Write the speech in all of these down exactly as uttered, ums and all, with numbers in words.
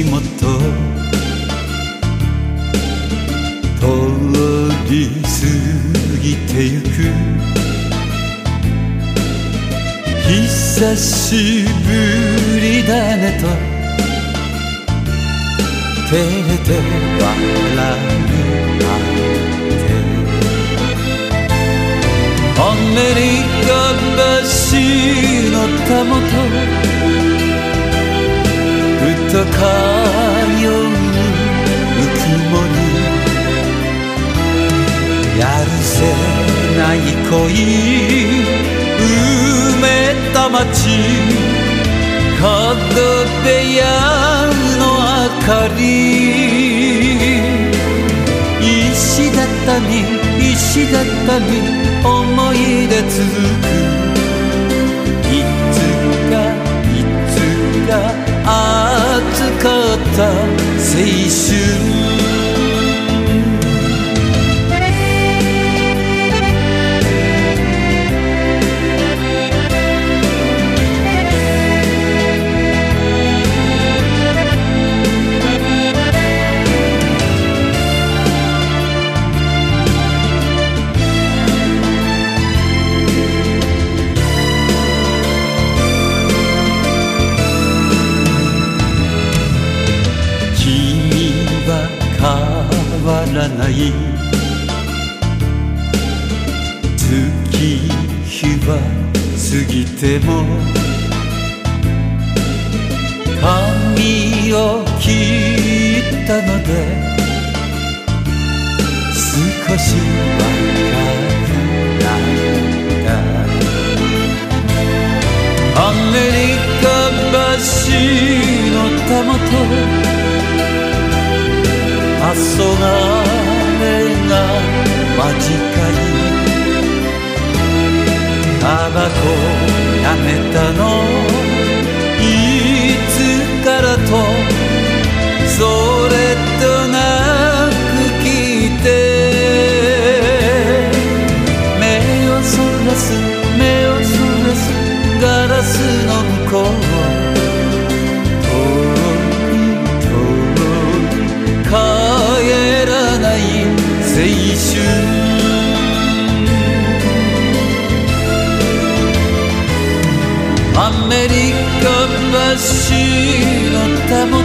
足元通り過ぎてゆく久しぶりだねと照れて笑い合ってアメリカ橋のたもとふと通うぬくもりやるせない恋埋めた街角部屋の明かり石畳石畳思い出続くいつかいつか熱かった青春変わらない月日は過ぎても髪を切ったので少し若くなったアメリカ橋のたもと黄昏が間近いタバコやめたのいつからとそれとなく聞いて目をそらす目をそらすガラスの向こう青春アメリカ橋のたもと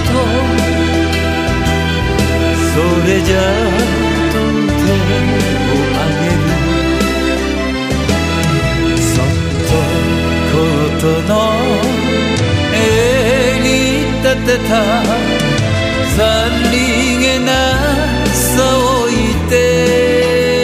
それじゃと手をあげるそっとコートの襟立てたさりげなさを置いて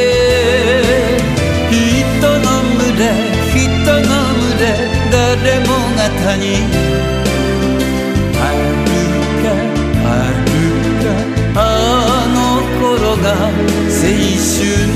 人の群れ人の群れ誰もが他人はるかはるかあの頃が青春